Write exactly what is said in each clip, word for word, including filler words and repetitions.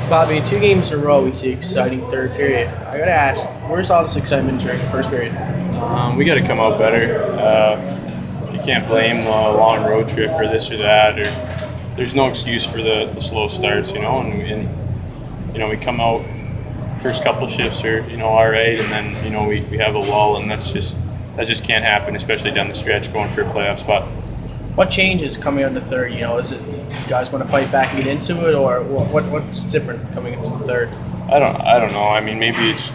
Bobby, in two games in a row, we see exciting third period. I gotta ask, where's all this excitement during the first period? Um, we got to come out better. Uh, you can't blame the long road trip or this or that. Or there's no excuse for the, the slow starts, you know. And, and you know we come out first couple shifts are you know all right, and then you know we, we have a lull, and that's just that just can't happen, especially down the stretch going for a playoff spot. What changes coming into the third? You know, is it you guys want to fight back and get into it, or what? what what's different coming into the third? I don't I don't know. I mean, maybe it's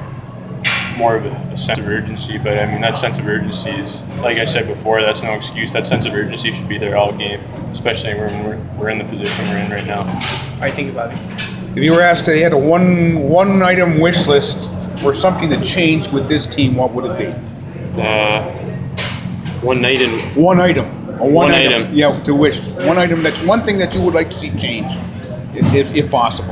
more of a, a sense of urgency, but I mean that sense of urgency is, like I said before, that's no excuse. That sense of urgency should be there all game, especially when we're, we're in the position we're in right now. All right, think about it. If you were asked to had a one one item wish list for something to change with this team, what would it be? Uh, one night in One item. A one, One item. item. Yeah, to wish. One item. That's one thing that you would like to see change, if, if, if possible.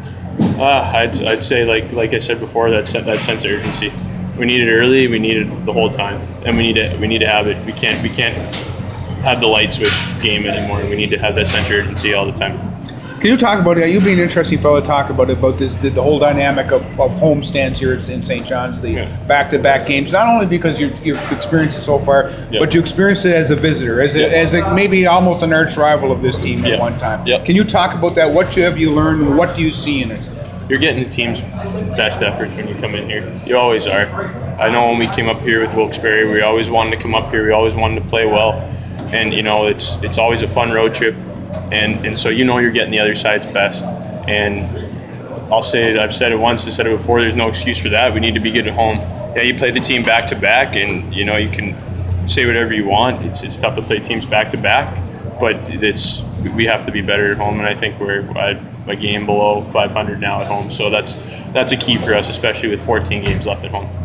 Uh, I'd, I'd say like like I said before, that sen- that sense of urgency. We need it early. We need it the whole time, and we need it. We need to have it. We can't we can't have the light switch game anymore. We need to have that sense of urgency all the time. Can you talk about it? You being an interesting fellow to talk about it, about this the, the whole dynamic of, of home stands here in Saint John's, the Yeah. back-to-back games. Not only because you you've experienced it so far, Yeah. but you experienced it as a visitor, as a, Yeah. as a, maybe almost an arch rival of this team at Yeah. one time. Yeah. Can you talk about that? What have you learned? What do you see in it? You're getting the team's best efforts when you come in here. You always are. I know when we came up here with Wilkes-Barre, we always wanted to come up here. We always wanted to play well, and you know it's it's always a fun road trip, and and so you know you're getting the other side's best. And I'll say it. I've said it once. I said it before. There's no excuse for that. We need to be good at home. Yeah, you play the team back to back, and you know you can say whatever you want. It's it's tough to play teams back to back, but it's we have to be better at home, and I think we're at a game below five hundred now at home. So that's that's a key for us, especially with fourteen games left at home.